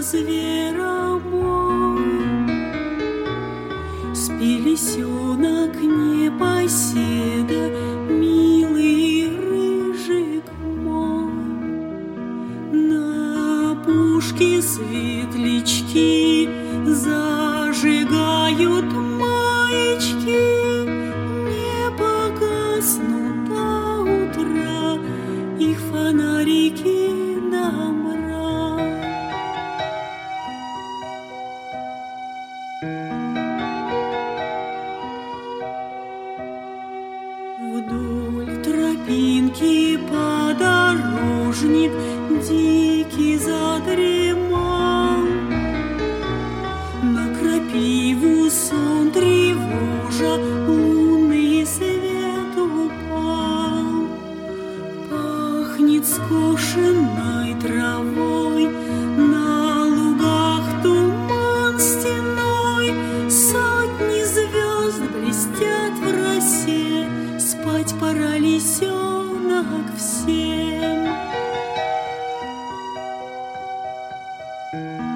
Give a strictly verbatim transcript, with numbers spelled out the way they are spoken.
зверомой. Спи, лисенок, непоседа, милый рыжик мой. На опушке светлячки зажигают маячки, не погаснут до утра их фонарики на мрак. Вдоль тропинки подорожник дикий задремал, на крапиву сон тревожа лунный свет упал. Пахнет скошенной травой, на лугах туман стеной, сотни звезд блестят в росе, спать пора, лисенок, всем.